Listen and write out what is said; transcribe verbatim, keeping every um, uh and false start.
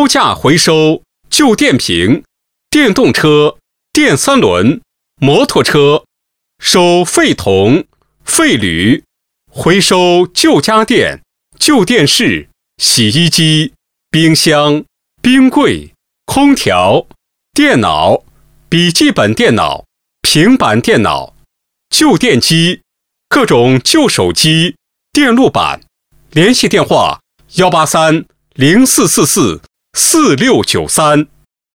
高价回收旧电瓶、电动车、电三轮、摩托车，收废铜、废铝，回收旧家电、旧电视、洗衣机、冰箱、冰柜、空调、电脑、笔记本电脑、平板电脑、旧电机、各种旧手机、电路板。联系电话：幺八三零四四四四六九三。